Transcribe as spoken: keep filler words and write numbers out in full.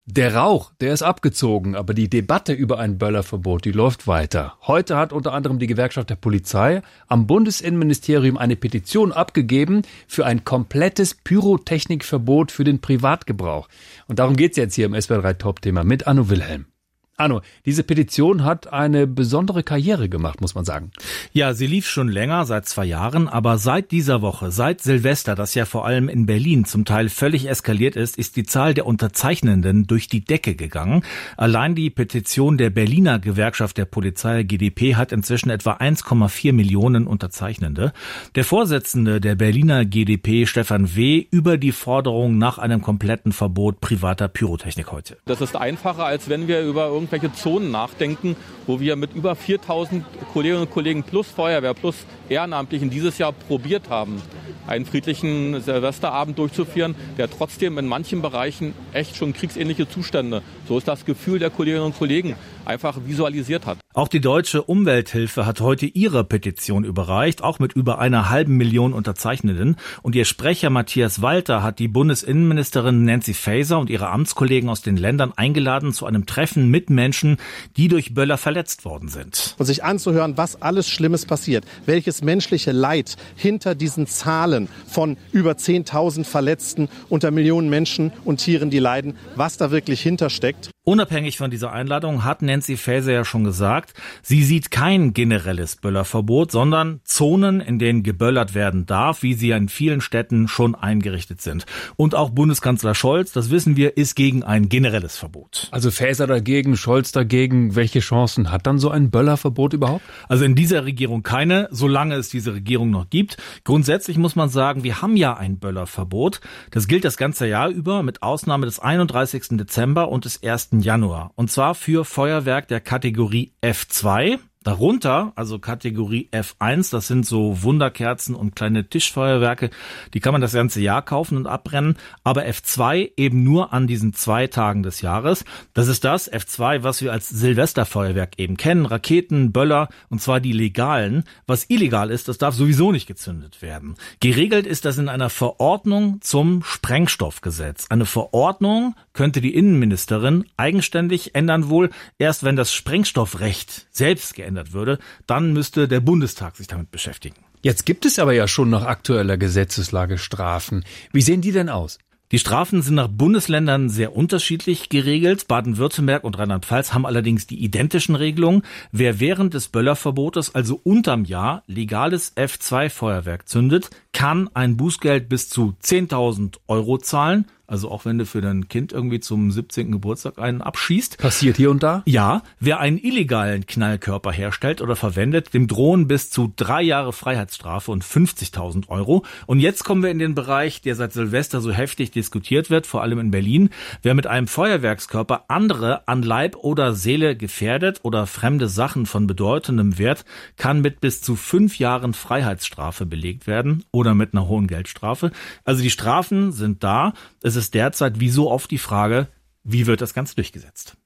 Der Rauch, der ist abgezogen, aber die Debatte über ein Böllerverbot, die läuft weiter. Heute hat unter anderem die Gewerkschaft der Polizei am Bundesinnenministerium eine Petition abgegeben für ein komplettes Pyrotechnikverbot für den Privatgebrauch. Und darum geht's jetzt hier im S W R drei Top-Thema mit Anno Wilhelm. Anno, diese Petition hat eine besondere Karriere gemacht, muss man sagen. Ja, sie lief schon länger, seit zwei Jahren, aber seit dieser Woche, seit Silvester, das ja vor allem in Berlin zum Teil völlig eskaliert ist, ist die Zahl der Unterzeichnenden durch die Decke gegangen. Allein die Petition der Berliner Gewerkschaft der Polizei, G d P, hat inzwischen etwa eins Komma vier Millionen Unterzeichnende. Der Vorsitzende der Berliner G d P, Stefan W., über die Forderung nach einem kompletten Verbot privater Pyrotechnik heute. Das ist einfacher, als wenn wir über irgendwelche Zonen nachdenken, wo wir mit über viertausend Kolleginnen und Kollegen plus Feuerwehr plus Ehrenamtlichen dieses Jahr probiert haben, einen friedlichen Silvesterabend durchzuführen, der trotzdem in manchen Bereichen echt schon kriegsähnliche Zustände, so ist das Gefühl der Kolleginnen und Kollegen, einfach visualisiert hat. Auch die Deutsche Umwelthilfe hat heute ihre Petition überreicht, auch mit über einer halben Million Unterzeichnenden. Und ihr Sprecher Matthias Walter hat die Bundesinnenministerin Nancy Faeser und ihre Amtskollegen aus den Ländern eingeladen zu einem Treffen mit Menschen, die durch Böller verletzt worden sind. Und sich anzuhören, was alles Schlimmes passiert, welches menschliche Leid hinter diesen Zahlen von über zehntausend Verletzten unter Millionen Menschen und Tieren, die leiden, was da wirklich hintersteckt. Unabhängig von dieser Einladung hat Nancy Faeser ja schon gesagt, sie sieht kein generelles Böllerverbot, sondern Zonen, in denen geböllert werden darf, wie sie in vielen Städten schon eingerichtet sind. Und auch Bundeskanzler Scholz, das wissen wir, ist gegen ein generelles Verbot. Also Faeser dagegen, Scholz dagegen. Welche Chancen hat dann so ein Böllerverbot überhaupt? Also in dieser Regierung keine, solange es diese Regierung noch gibt. Grundsätzlich muss man sagen, wir haben ja ein Böllerverbot. Das gilt das ganze Jahr über, mit Ausnahme des einunddreißigsten Dezember und des ersten Januar. Und zwar für Feuerwerk der Kategorie F zwei. Darunter, also Kategorie F eins, das sind so Wunderkerzen und kleine Tischfeuerwerke, die kann man das ganze Jahr kaufen und abbrennen, aber F zwei eben nur an diesen zwei Tagen des Jahres. Das ist das F zwei, was wir als Silvesterfeuerwerk eben kennen, Raketen, Böller, und zwar die legalen. Was illegal ist, das darf sowieso nicht gezündet werden. Geregelt ist das in einer Verordnung zum Sprengstoffgesetz. Eine Verordnung könnte die Innenministerin eigenständig ändern wohl, erst wenn das Sprengstoffrecht selbst geändert würde, dann müsste der Bundestag sich damit beschäftigen. Jetzt gibt es aber ja schon nach aktueller Gesetzeslage Strafen. Wie sehen die denn aus? Die Strafen sind nach Bundesländern sehr unterschiedlich geregelt. Baden-Württemberg und Rheinland-Pfalz haben allerdings die identischen Regelungen. Wer während des Böllerverbotes, also unterm Jahr, legales F zwei Feuerwerk zündet, kann ein Bußgeld bis zu zehntausend Euro zahlen. Also auch wenn du für dein Kind irgendwie zum siebzehnten Geburtstag einen abschießt. Passiert hier und da? Ja, wer einen illegalen Knallkörper herstellt oder verwendet, dem drohen bis zu drei Jahre Freiheitsstrafe und fünfzigtausend Euro. Und jetzt kommen wir in den Bereich, der seit Silvester so heftig diskutiert wird, vor allem in Berlin. Wer mit einem Feuerwerkskörper andere an Leib oder Seele gefährdet oder fremde Sachen von bedeutendem Wert, kann mit bis zu fünf Jahren Freiheitsstrafe belegt werden oder mit einer hohen Geldstrafe. Also die Strafen sind da. Es ist derzeit wie so oft die Frage, wie wird das Ganze durchgesetzt?